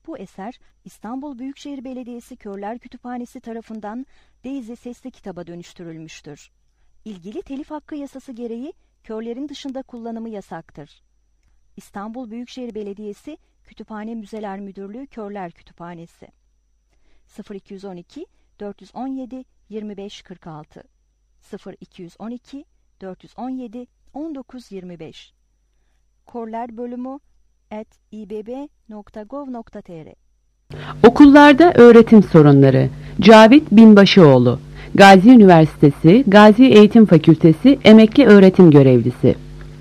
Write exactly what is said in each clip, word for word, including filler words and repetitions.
Bu eser İstanbul Büyükşehir Belediyesi Körler Kütüphanesi tarafından Daisy sesli kitaba dönüştürülmüştür. İlgili telif hakkı yasası gereği körlerin dışında kullanımı yasaktır. İstanbul Büyükşehir Belediyesi Kütüphane Müzeler Müdürlüğü Körler Kütüphanesi sıfır iki on iki dört on yedi yirmi beş kırk altı sıfır iki on iki dört on yedi on dokuz yirmi beş Körler bölümü at i b b nokta gov nokta t r Okullarda öğretim sorunları. Cavit Binbaşıoğlu, Gazi Üniversitesi Gazi Eğitim Fakültesi Emekli Öğretim Görevlisi.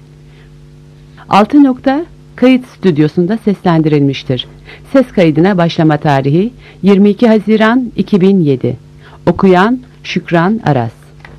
altı nokta Kayıt stüdyosunda seslendirilmiştir. Ses kaydına başlama tarihi yirmi iki Haziran iki bin yedi. Okuyan Şükran Aras.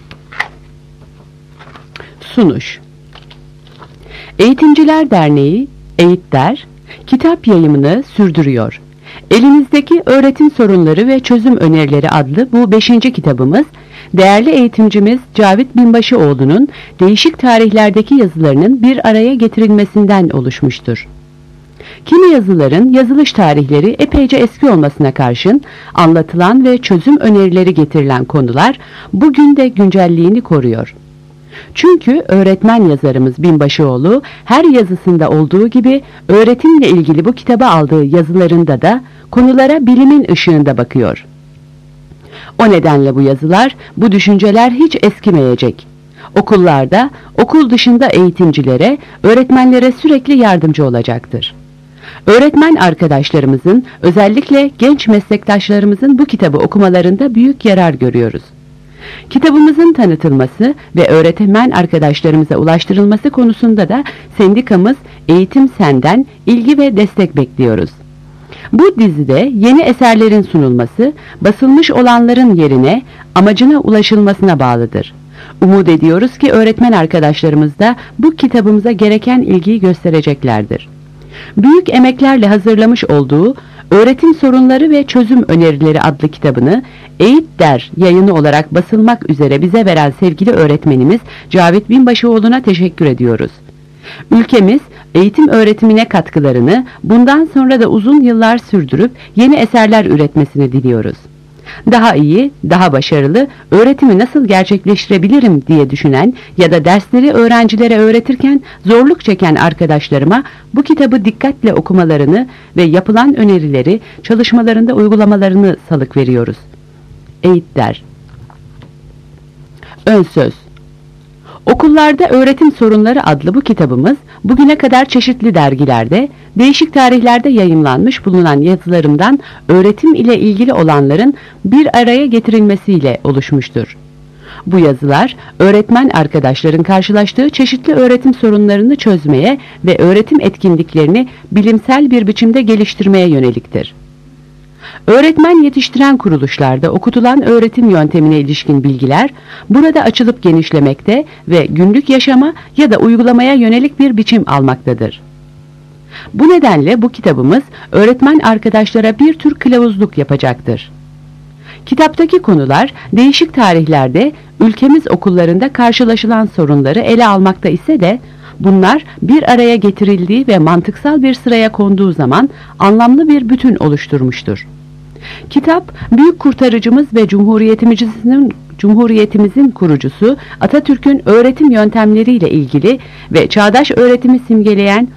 Sunuş. Eğitimciler Derneği EğitDer kitap yayımını sürdürüyor. Elinizdeki Öğretim Sorunları ve Çözüm Önerileri adlı bu beşinci kitabımız, değerli eğitimcimiz Cavit Binbaşıoğlu'nun değişik tarihlerdeki yazılarının bir araya getirilmesinden oluşmuştur. Kimi yazıların yazılış tarihleri epeyce eski olmasına karşın anlatılan ve çözüm önerileri getirilen konular bugün de güncelliğini koruyor. Çünkü öğretmen yazarımız Binbaşıoğlu her yazısında olduğu gibi öğretimle ilgili bu kitaba aldığı yazılarında da konulara bilimin ışığında bakıyor. O nedenle bu yazılar, bu düşünceler hiç eskimeyecek. Okullarda, okul dışında eğitimcilere, öğretmenlere sürekli yardımcı olacaktır. Öğretmen arkadaşlarımızın, özellikle genç meslektaşlarımızın bu kitabı okumalarında büyük yarar görüyoruz. Kitabımızın tanıtılması ve öğretmen arkadaşlarımıza ulaştırılması konusunda da sendikamız Eğitim Sen'den ilgi ve destek bekliyoruz. Bu dizide yeni eserlerin sunulması, basılmış olanların yerine amacına ulaşılmasına bağlıdır. Umut ediyoruz ki öğretmen arkadaşlarımız da bu kitabımıza gereken ilgiyi göstereceklerdir. Büyük emeklerle hazırlamış olduğu Öğretim Sorunları ve Çözüm Önerileri adlı kitabını EğitDer yayını olarak basılmak üzere bize veren sevgili öğretmenimiz Cavit Binbaşıoğlu'na teşekkür ediyoruz. Ülkemiz eğitim öğretimine katkılarını bundan sonra da uzun yıllar sürdürüp yeni eserler üretmesini diliyoruz. Daha iyi, daha başarılı öğretimi nasıl gerçekleştirebilirim diye düşünen ya da dersleri öğrencilere öğretirken zorluk çeken arkadaşlarıma bu kitabı dikkatle okumalarını ve yapılan önerileri çalışmalarında uygulamalarını salık veriyoruz. EğitDer. Ön söz. Okullarda Öğretim Sorunları adlı bu kitabımız bugüne kadar çeşitli dergilerde, değişik tarihlerde yayımlanmış bulunan yazılarımdan öğretim ile ilgili olanların bir araya getirilmesiyle oluşmuştur. Bu yazılar, öğretmen arkadaşların karşılaştığı çeşitli öğretim sorunlarını çözmeye ve öğretim etkinliklerini bilimsel bir biçimde geliştirmeye yöneliktir. Öğretmen yetiştiren kuruluşlarda okutulan öğretim yöntemine ilişkin bilgiler burada açılıp genişlemekte ve günlük yaşama ya da uygulamaya yönelik bir biçim almaktadır. Bu nedenle bu kitabımız öğretmen arkadaşlara bir tür kılavuzluk yapacaktır. Kitaptaki konular değişik tarihlerde ülkemiz okullarında karşılaşılan sorunları ele almakta ise de bunlar bir araya getirildiği ve mantıksal bir sıraya konduğu zaman anlamlı bir bütün oluşturmuştur. Kitap, büyük kurtarıcımız ve Cumhuriyetimizin, Cumhuriyetimizin kurucusu Atatürk'ün öğretim yöntemleriyle ilgili ve çağdaş öğretimi simgeleyen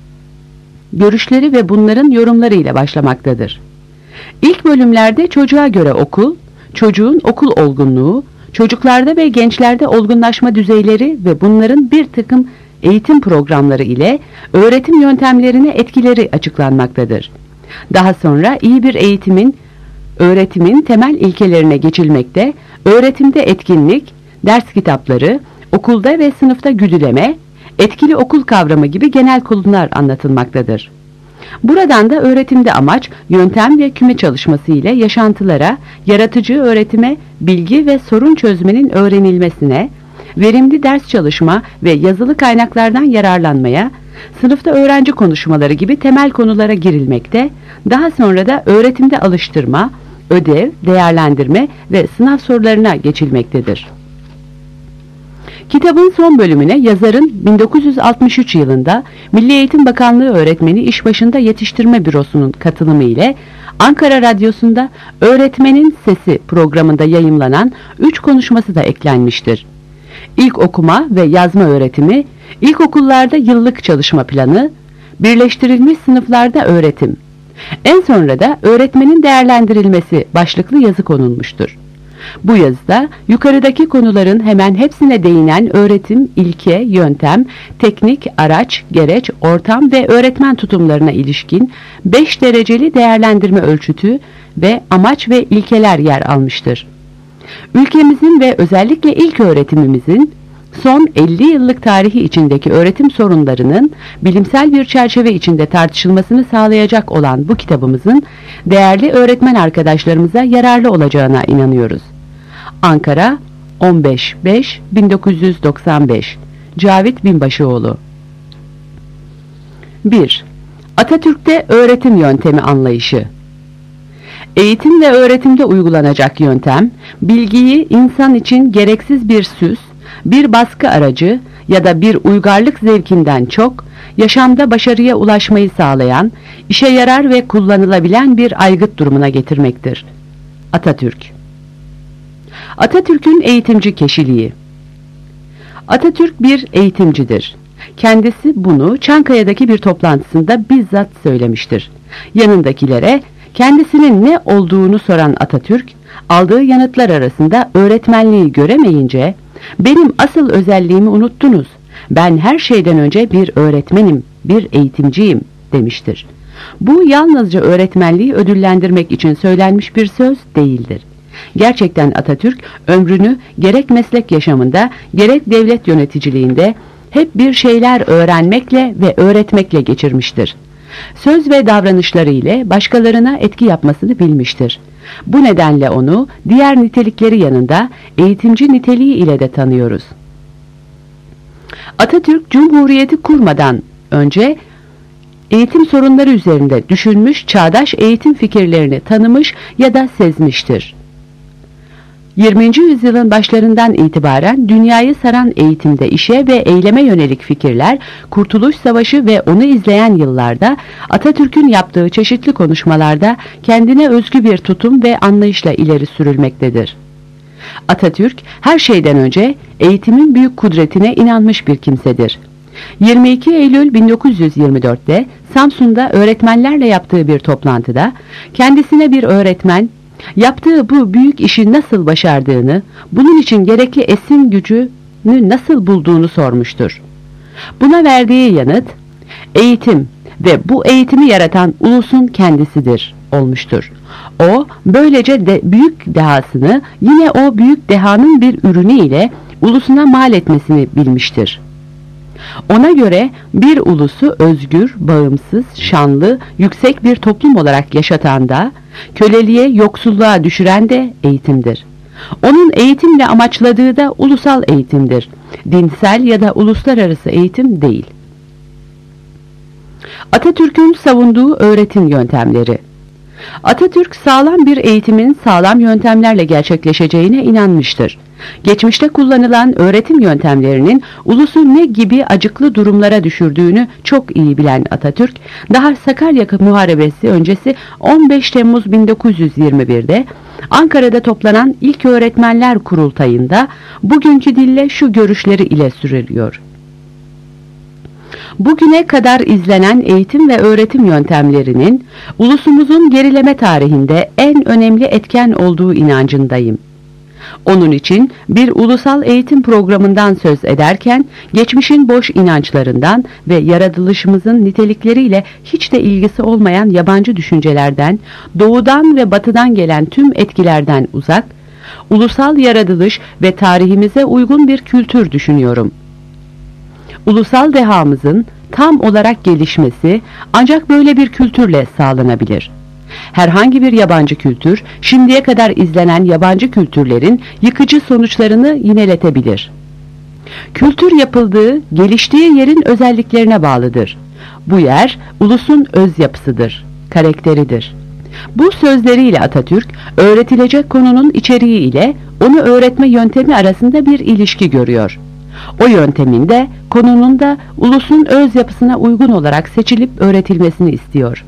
görüşleri ve bunların yorumlarıyla başlamaktadır. İlk bölümlerde çocuğa göre okul, çocuğun okul olgunluğu, çocuklarda ve gençlerde olgunlaşma düzeyleri ve bunların bir takım eğitim programları ile öğretim yöntemlerine etkileri açıklanmaktadır. Daha sonra iyi bir eğitimin, öğretimin temel ilkelerine geçilmekte, öğretimde etkinlik, ders kitapları, okulda ve sınıfta güdüleme, etkili okul kavramı gibi genel konular anlatılmaktadır. Buradan da öğretimde amaç, yöntem ve küme çalışması ile yaşantılara, yaratıcı öğretime, bilgi ve sorun çözmenin öğrenilmesine, verimli ders çalışma ve yazılı kaynaklardan yararlanmaya, sınıfta öğrenci konuşmaları gibi temel konulara girilmekte, daha sonra da öğretimde alıştırma, ödev, değerlendirme ve sınav sorularına geçilmektedir. Kitabın son bölümüne yazarın bin dokuz yüz altmış üç yılında Milli Eğitim Bakanlığı Öğretmeni İş Başında Yetiştirme Bürosu'nun katılımı ile Ankara Radyosu'nda Öğretmenin Sesi programında yayımlanan üç konuşması da eklenmiştir. İlk okuma ve yazma öğretimi, ilkokullarda yıllık çalışma planı, birleştirilmiş sınıflarda öğretim, en sonra da öğretmenin değerlendirilmesi başlıklı yazı konulmuştur. Bu yazıda yukarıdaki konuların hemen hepsine değinen öğretim, ilke, yöntem, teknik, araç, gereç, ortam ve öğretmen tutumlarına ilişkin beş dereceli değerlendirme ölçütü ve amaç ve ilkeler yer almıştır. Ülkemizin ve özellikle ilk öğretimimizin son elli yıllık tarihi içindeki öğretim sorunlarının bilimsel bir çerçeve içinde tartışılmasını sağlayacak olan bu kitabımızın değerli öğretmen arkadaşlarımıza yararlı olacağına inanıyoruz. Ankara, on beş beş bin dokuz yüz doksan beş. Cavit Binbaşıoğlu. bir. Atatürk'te öğretim yöntemi anlayışı. Eğitim ve öğretimde uygulanacak yöntem, bilgiyi insan için gereksiz bir süs, bir baskı aracı ya da bir uygarlık zevkinden çok, yaşamda başarıya ulaşmayı sağlayan, işe yarar ve kullanılabilen bir aygıt durumuna getirmektir. Atatürk. Atatürk'ün eğitimci kişiliği. Atatürk bir eğitimcidir. Kendisi bunu Çankaya'daki bir toplantısında bizzat söylemiştir. Yanındakilere kendisinin ne olduğunu soran Atatürk, aldığı yanıtlar arasında öğretmenliği göremeyince, "Benim asıl özelliğimi unuttunuz. Ben her şeyden önce bir öğretmenim, bir eğitimciyim," demiştir. Bu yalnızca öğretmenliği ödüllendirmek için söylenmiş bir söz değildir. Gerçekten Atatürk ömrünü gerek meslek yaşamında gerek devlet yöneticiliğinde hep bir şeyler öğrenmekle ve öğretmekle geçirmiştir. Söz ve davranışları ile başkalarına etki yapmasını bilmiştir. Bu nedenle onu diğer nitelikleri yanında eğitimci niteliği ile de tanıyoruz. Atatürk Cumhuriyeti kurmadan önce eğitim sorunları üzerinde düşünmüş, çağdaş eğitim fikirlerini tanımış ya da sezmiştir. yirminci yüzyılın başlarından itibaren dünyayı saran eğitimde işe ve eyleme yönelik fikirler, Kurtuluş Savaşı ve onu izleyen yıllarda Atatürk'ün yaptığı çeşitli konuşmalarda kendine özgü bir tutum ve anlayışla ileri sürülmektedir. Atatürk her şeyden önce eğitimin büyük kudretine inanmış bir kimsedir. yirmi iki Eylül bin dokuz yüz yirmi dört'te Samsun'da öğretmenlerle yaptığı bir toplantıda kendisine bir öğretmen yaptığı bu büyük işi nasıl başardığını, bunun için gerekli esin gücünü nasıl bulduğunu sormuştur. Buna verdiği yanıt, eğitim ve bu eğitimi yaratan ulusun kendisidir olmuştur. O, böylece de büyük dehasını yine o büyük dehanın bir ürünü ile ulusuna mal etmesini bilmiştir. Ona göre bir ulusu özgür, bağımsız, şanlı, yüksek bir toplum olarak yaşatan da, köleliğe, yoksulluğa düşüren de eğitimdir. Onun eğitimle amaçladığı da ulusal eğitimdir. Dinsel ya da uluslararası eğitim değil. Atatürk'ün savunduğu öğretim yöntemleri. Atatürk sağlam bir eğitimin sağlam yöntemlerle gerçekleşeceğine inanmıştır. Geçmişte kullanılan öğretim yöntemlerinin ulusu ne gibi acıklı durumlara düşürdüğünü çok iyi bilen Atatürk, daha Sakarya Muharebesi öncesi on beş Temmuz bin dokuz yüz yirmi bir'de Ankara'da toplanan ilk öğretmenler kurultayında bugünkü dille şu görüşleri ile sürülüyor. Bugüne kadar izlenen eğitim ve öğretim yöntemlerinin ulusumuzun gerileme tarihinde en önemli etken olduğu inancındayım. Onun için bir ulusal eğitim programından söz ederken geçmişin boş inançlarından ve yaratılışımızın nitelikleriyle hiç de ilgisi olmayan yabancı düşüncelerden, doğudan ve batıdan gelen tüm etkilerden uzak, ulusal yaratılış ve tarihimize uygun bir kültür düşünüyorum. Ulusal dehamızın tam olarak gelişmesi ancak böyle bir kültürle sağlanabilir. Herhangi bir yabancı kültür, şimdiye kadar izlenen yabancı kültürlerin yıkıcı sonuçlarını yineletebilir. Kültür yapıldığı, geliştiği yerin özelliklerine bağlıdır. Bu yer, ulusun öz yapısıdır, karakteridir. Bu sözleriyle Atatürk, öğretilecek konunun içeriği ile onu öğretme yöntemi arasında bir ilişki görüyor. O yöntemin de konunun da ulusun öz yapısına uygun olarak seçilip öğretilmesini istiyor.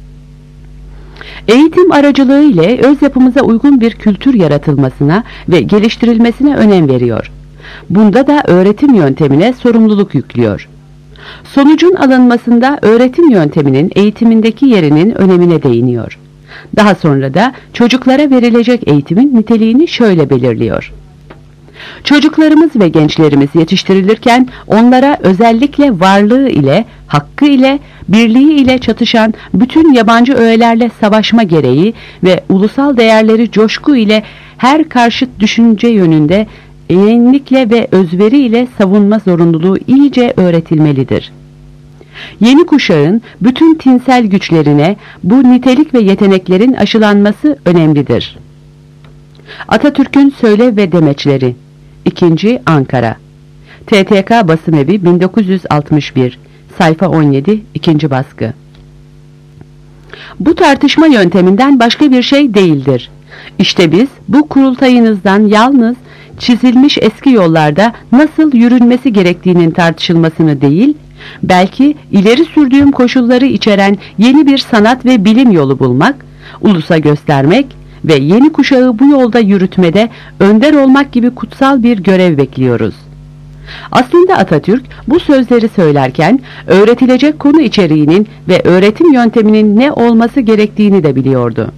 Eğitim aracılığı ile öz yapımıza uygun bir kültür yaratılmasına ve geliştirilmesine önem veriyor. Bunda da öğretim yöntemine sorumluluk yüklüyor. Sonucun alınmasında öğretim yönteminin eğitimindeki yerinin önemine değiniyor. Daha sonra da çocuklara verilecek eğitimin niteliğini şöyle belirliyor. Çocuklarımız ve gençlerimiz yetiştirilirken onlara özellikle varlığı ile, hakkı ile, birliği ile çatışan bütün yabancı öğelerle savaşma gereği ve ulusal değerleri coşku ile her karşıt düşünce yönünde eğinlikle ve özveri ile savunma zorunluluğu iyice öğretilmelidir. Yeni kuşağın bütün tinsel güçlerine bu nitelik ve yeteneklerin aşılanması önemlidir. Atatürk'ün Söyle ve Demeçleri ikinci. Ankara T T K Basımevi bin dokuz yüz altmış bir Sayfa on yedi ikinci baskı. Bu tartışma yönteminden başka bir şey değildir. İşte biz bu kurultayınızdan yalnız çizilmiş eski yollarda nasıl yürünmesi gerektiğinin tartışılmasını değil, belki ileri sürdüğüm koşulları içeren yeni bir sanat ve bilim yolu bulmak, ulusa göstermek ve yeni kuşağı bu yolda yürütmede önder olmak gibi kutsal bir görev bekliyoruz. Aslında Atatürk bu sözleri söylerken öğretilecek konu içeriğinin ve öğretim yönteminin ne olması gerektiğini de biliyordu.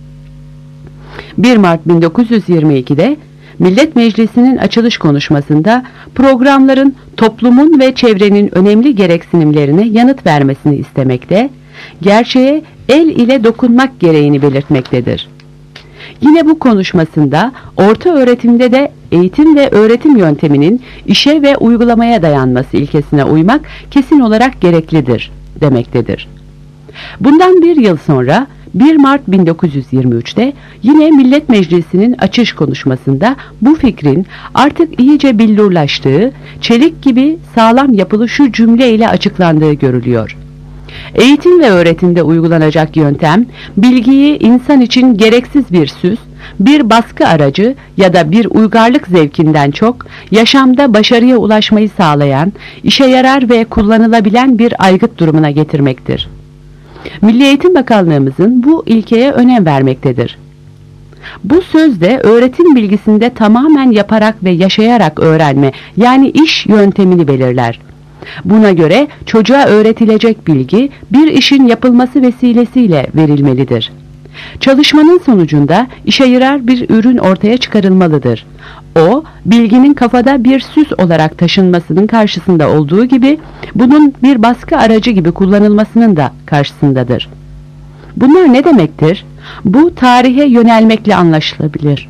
bir Mart bin dokuz yüz yirmi iki'de Millet Meclisi'nin açılış konuşmasında programların toplumun ve çevrenin önemli gereksinimlerine yanıt vermesini istemekte, gerçeğe el ile dokunmak gereğini belirtmektedir. Yine bu konuşmasında orta öğretimde de eğitim ve öğretim yönteminin işe ve uygulamaya dayanması ilkesine uymak kesin olarak gereklidir demektedir. Bundan bir yıl sonra bir Mart bin dokuz yüz yirmi üç'te yine Millet Meclisi'nin açış konuşmasında bu fikrin artık iyice billurlaştığı, çelik gibi sağlam yapılı şu cümle ile açıklandığı görülüyor. Eğitim ve öğretimde uygulanacak yöntem, bilgiyi insan için gereksiz bir süs, bir baskı aracı ya da bir uygarlık zevkinden çok, yaşamda başarıya ulaşmayı sağlayan, işe yarar ve kullanılabilen bir aygıt durumuna getirmektir. Milli Eğitim Bakanlığımızın bu ilkeye önem vermektedir. Bu söz de öğretim bilgisinde tamamen yaparak ve yaşayarak öğrenme, yani iş yöntemini belirler. Buna göre çocuğa öğretilecek bilgi bir işin yapılması vesilesiyle verilmelidir. Çalışmanın sonucunda işe yarar bir ürün ortaya çıkarılmalıdır. O, bilginin kafada bir süs olarak taşınmasının karşısında olduğu gibi, bunun bir baskı aracı gibi kullanılmasının da karşısındadır. Bunlar ne demektir? Bu tarihe yönelmekle anlaşılabilir.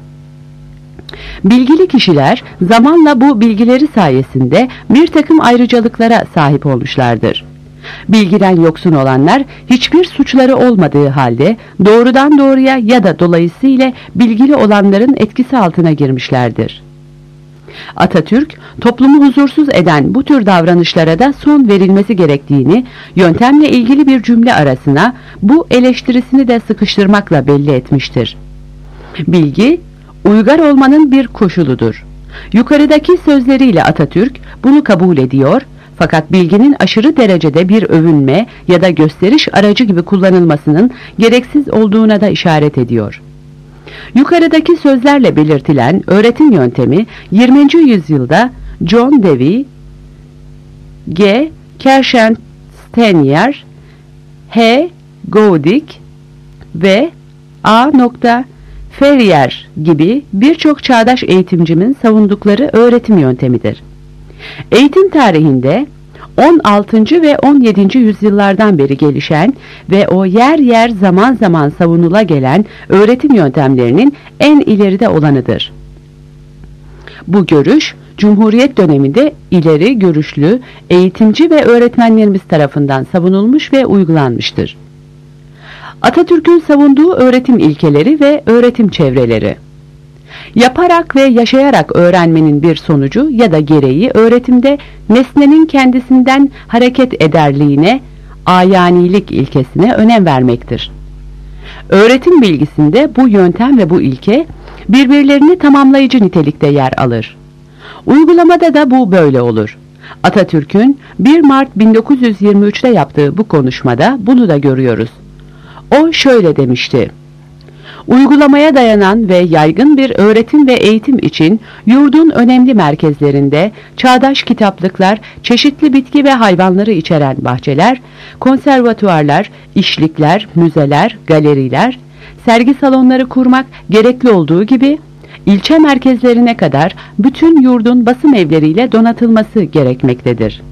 Bilgili kişiler zamanla bu bilgileri sayesinde bir takım ayrıcalıklara sahip olmuşlardır. Bilgiden yoksun olanlar hiçbir suçları olmadığı halde doğrudan doğruya ya da dolayısıyla bilgili olanların etkisi altına girmişlerdir. Atatürk, toplumu huzursuz eden bu tür davranışlara da son verilmesi gerektiğini yöntemle ilgili bir cümle arasına bu eleştirisini de sıkıştırmakla belli etmiştir. Bilgi, uygar olmanın bir koşuludur. Yukarıdaki sözleriyle Atatürk bunu kabul ediyor, fakat bilginin aşırı derecede bir övünme ya da gösteriş aracı gibi kullanılmasının gereksiz olduğuna da işaret ediyor. Yukarıdaki sözlerle belirtilen öğretim yöntemi yirminci yüzyılda John Dewey, G. Kirschenstenier, H. Goudic ve A. Ferrier gibi birçok çağdaş eğitimcimin savundukları öğretim yöntemidir. Eğitim tarihinde on altıncı ve on yedinci yüzyıllardan beri gelişen ve o yer yer zaman zaman savunula gelen öğretim yöntemlerinin en ileride olanıdır. Bu görüş, Cumhuriyet döneminde ileri görüşlü eğitimci ve öğretmenlerimiz tarafından savunulmuş ve uygulanmıştır. Atatürk'ün savunduğu öğretim ilkeleri ve öğretim çevreleri. Yaparak ve yaşayarak öğrenmenin bir sonucu ya da gereği öğretimde nesnenin kendisinden hareket ederliğine, ayanilik ilkesine önem vermektir. Öğretim bilgisinde bu yöntem ve bu ilke birbirlerini tamamlayıcı nitelikte yer alır. Uygulamada da bu böyle olur. Atatürk'ün bir Mart bin dokuz yüz yirmi üç'te yaptığı bu konuşmada bunu da görüyoruz. O şöyle demişti: Uygulamaya dayanan ve yaygın bir öğretim ve eğitim için yurdun önemli merkezlerinde çağdaş kitaplıklar, çeşitli bitki ve hayvanları içeren bahçeler, konservatuarlar, işlikler, müzeler, galeriler, sergi salonları kurmak gerekli olduğu gibi, ilçe merkezlerine kadar bütün yurdun basım evleriyle donatılması gerekmektedir.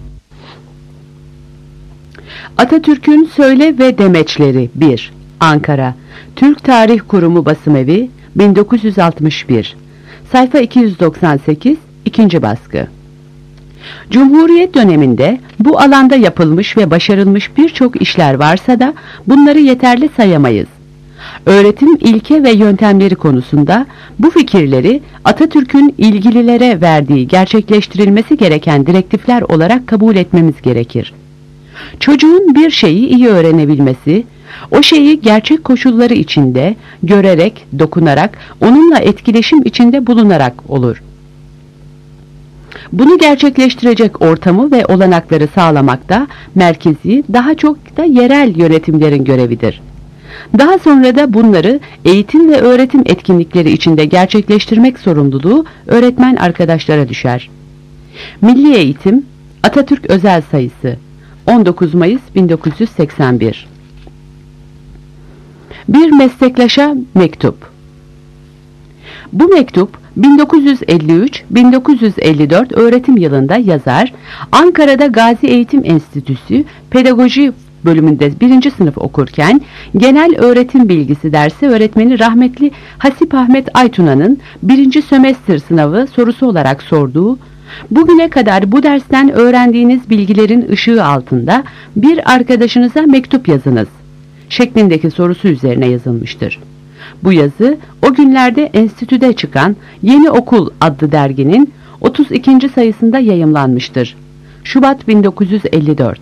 Atatürk'ün söyle ve demeçleri bir. Ankara Türk Tarih Kurumu Basımevi bin dokuz yüz altmış bir Sayfa iki yüz doksan sekiz ikinci baskı. Cumhuriyet döneminde bu alanda yapılmış ve başarılmış birçok işler varsa da bunları yeterli sayamayız. Öğretim ilke ve yöntemleri konusunda bu fikirleri Atatürk'ün ilgililere verdiği gerçekleştirilmesi gereken direktifler olarak kabul etmemiz gerekir. Çocuğun bir şeyi iyi öğrenebilmesi, o şeyi gerçek koşulları içinde, görerek, dokunarak, onunla etkileşim içinde bulunarak olur. Bunu gerçekleştirecek ortamı ve olanakları sağlamak da merkezi, daha çok da yerel yönetimlerin görevidir. Daha sonra da bunları eğitim ve öğretim etkinlikleri içinde gerçekleştirmek sorumluluğu öğretmen arkadaşlara düşer. Milli Eğitim, Atatürk Özel Sayısı on dokuz Mayıs bin dokuz yüz seksen bir. Bir meslektaşa mektup. Bu mektup bin dokuz yüz elli üç bin dokuz yüz elli dört öğretim yılında yazar, Ankara'da Gazi Eğitim Enstitüsü Pedagoji bölümünde birinci sınıf okurken genel öğretim bilgisi dersi öğretmeni rahmetli Hasip Ahmet Aytuna'nın birinci sömestr sınavı sorusu olarak sorduğu, bugüne kadar bu dersten öğrendiğiniz bilgilerin ışığı altında bir arkadaşınıza mektup yazınız şeklindeki sorusu üzerine yazılmıştır. Bu yazı o günlerde enstitüde çıkan Yeni Okul adlı derginin otuz ikinci sayısında yayımlanmıştır. Şubat bin dokuz yüz elli dört.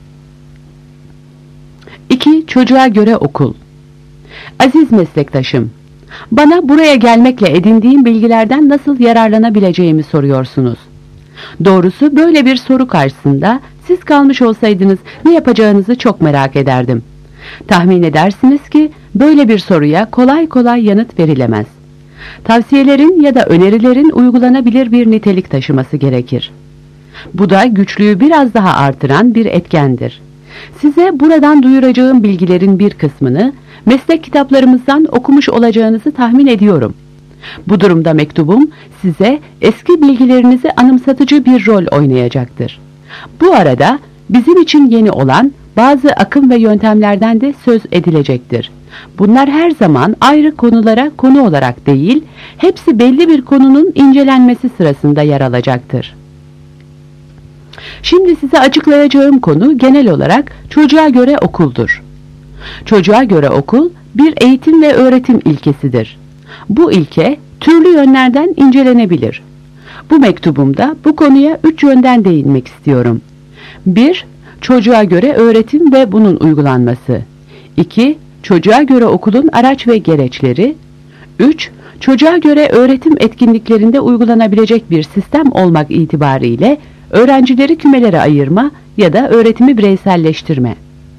iki. Çocuğa göre okul. Aziz meslektaşım, bana buraya gelmekle edindiğim bilgilerden nasıl yararlanabileceğimi soruyorsunuz. Doğrusu böyle bir soru karşısında siz kalmış olsaydınız ne yapacağınızı çok merak ederdim. Tahmin edersiniz ki böyle bir soruya kolay kolay yanıt verilemez. Tavsiyelerin ya da önerilerin uygulanabilir bir nitelik taşıması gerekir. Bu da güçlüğü biraz daha artıran bir etkendir. Size buradan duyuracağım bilgilerin bir kısmını meslek kitaplarımızdan okumuş olacağınızı tahmin ediyorum. Bu durumda mektubum size eski bilgilerinizi anımsatıcı bir rol oynayacaktır. Bu arada bizim için yeni olan bazı akım ve yöntemlerden de söz edilecektir. Bunlar her zaman ayrı konulara konu olarak değil, hepsi belli bir konunun incelenmesi sırasında yer alacaktır. Şimdi size açıklayacağım konu genel olarak çocuğa göre okuldur. Çocuğa göre okul bir eğitim ve öğretim ilkesidir. Bu ilke türlü yönlerden incelenebilir. Bu mektubumda bu konuya üç yönden değinmek istiyorum. bir. Çocuğa göre öğretim ve bunun uygulanması. iki. Çocuğa göre okulun araç ve gereçleri. üç. Çocuğa göre öğretim etkinliklerinde uygulanabilecek bir sistem olmak itibariyle öğrencileri kümelere ayırma ya da öğretimi bireyselleştirme.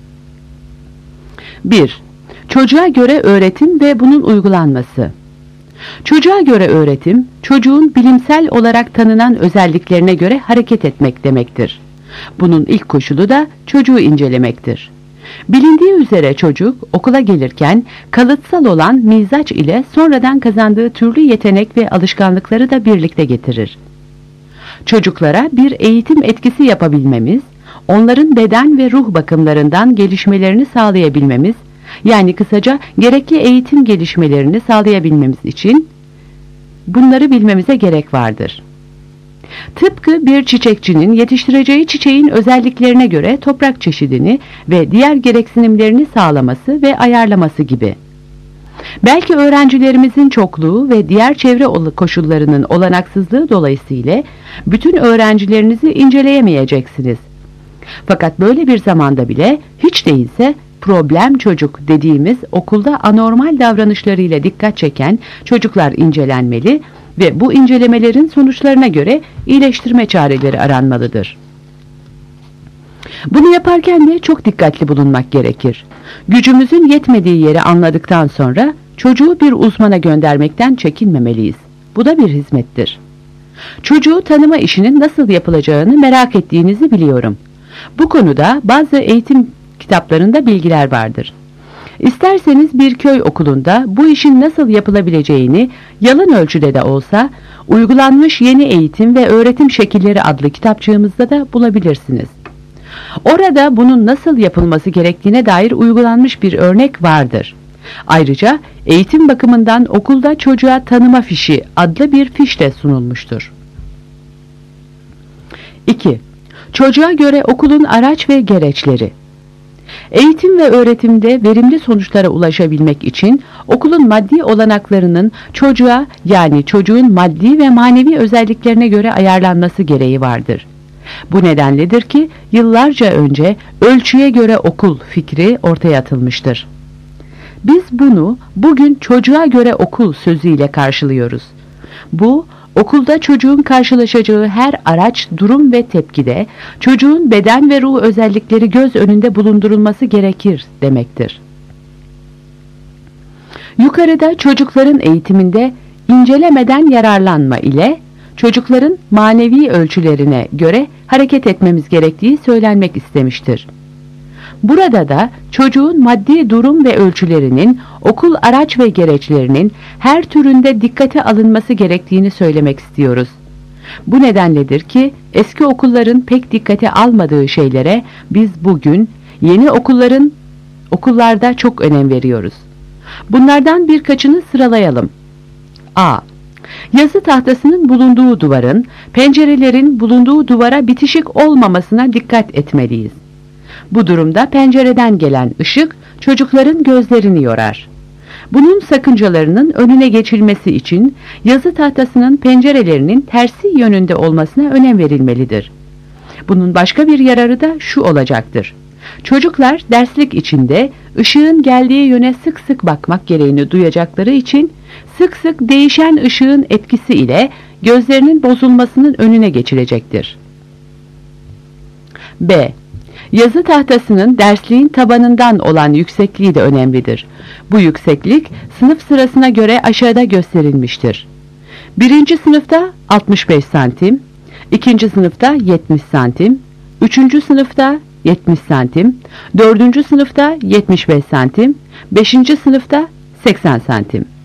bir. Çocuğa göre öğretim ve bunun uygulanması. Çocuğa göre öğretim, çocuğun bilimsel olarak tanınan özelliklerine göre hareket etmek demektir. Bunun ilk koşulu da çocuğu incelemektir. Bilindiği üzere çocuk okula gelirken kalıtsal olan mizaç ile sonradan kazandığı türlü yetenek ve alışkanlıkları da birlikte getirir. Çocuklara bir eğitim etkisi yapabilmemiz, onların beden ve ruh bakımlarından gelişmelerini sağlayabilmemiz, yani kısaca gerekli eğitim gelişmelerini sağlayabilmemiz için bunları bilmemize gerek vardır. Tıpkı bir çiçekçinin yetiştireceği çiçeğin özelliklerine göre toprak çeşidini ve diğer gereksinimlerini sağlaması ve ayarlaması gibi. Belki öğrencilerimizin çokluğu ve diğer çevre koşullarının olanaksızlığı dolayısıyla bütün öğrencilerinizi inceleyemeyeceksiniz. Fakat böyle bir zamanda bile hiç değilse problem çocuk dediğimiz okulda anormal davranışlarıyla dikkat çeken çocuklar incelenmeli ve bu incelemelerin sonuçlarına göre iyileştirme çareleri aranmalıdır. Bunu yaparken de çok dikkatli bulunmak gerekir. Gücümüzün yetmediği yeri anladıktan sonra çocuğu bir uzmana göndermekten çekinmemeliyiz. Bu da bir hizmettir. Çocuğu tanıma işinin nasıl yapılacağını merak ettiğinizi biliyorum. Bu konuda bazı eğitim kitaplarında bilgiler vardır. İsterseniz bir köy okulunda bu işin nasıl yapılabileceğini yalın ölçüde de olsa Uygulanmış Yeni Eğitim ve Öğretim Şekilleri adlı kitapçığımızda da bulabilirsiniz. Orada bunun nasıl yapılması gerektiğine dair uygulanmış bir örnek vardır. Ayrıca eğitim bakımından okulda çocuğa tanıma fişi adlı bir fiş de sunulmuştur. iki. Çocuğa göre okulun araç ve gereçleri. Eğitim ve öğretimde verimli sonuçlara ulaşabilmek için okulun maddi olanaklarının çocuğa, yani çocuğun maddi ve manevi özelliklerine göre ayarlanması gereği vardır. Bu nedenledir ki yıllarca önce ölçüye göre okul fikri ortaya atılmıştır. Biz bunu bugün çocuğa göre okul sözüyle karşılıyoruz. Bu, okulda çocuğun karşılaşacağı her araç, durum ve tepkide çocuğun beden ve ruh özellikleri göz önünde bulundurulması gerekir demektir. Yukarıda çocukların eğitiminde incelemeden yararlanma ile çocukların manevi ölçülerine göre hareket etmemiz gerektiği söylenmek istemiştir. Burada da çocuğun maddi durum ve ölçülerinin okul araç ve gereçlerinin her türünde dikkate alınması gerektiğini söylemek istiyoruz. Bu nedenledir ki eski okulların pek dikkate almadığı şeylere biz bugün yeni okulların okullarda çok önem veriyoruz. Bunlardan birkaçını sıralayalım. A. Yazı tahtasının bulunduğu duvarın, pencerelerin bulunduğu duvara bitişik olmamasına dikkat etmeliyiz. Bu durumda pencereden gelen ışık çocukların gözlerini yorar. Bunun sakıncalarının önüne geçilmesi için yazı tahtasının pencerelerinin tersi yönünde olmasına önem verilmelidir. Bunun başka bir yararı da şu olacaktır. Çocuklar derslik içinde ışığın geldiği yöne sık sık bakmak gereğini duyacakları için sık sık değişen ışığın etkisi ile gözlerinin bozulmasının önüne geçilecektir. B. Yazı tahtasının dersliğin tabanından olan yüksekliği de önemlidir. Bu yükseklik sınıf sırasına göre aşağıda gösterilmiştir. Birinci sınıfta altmış beş santim, ikinci sınıfta yetmiş santim, üçüncü sınıfta yetmiş santim, dördüncü sınıfta yetmiş beş santim, beşinci sınıfta seksen santim.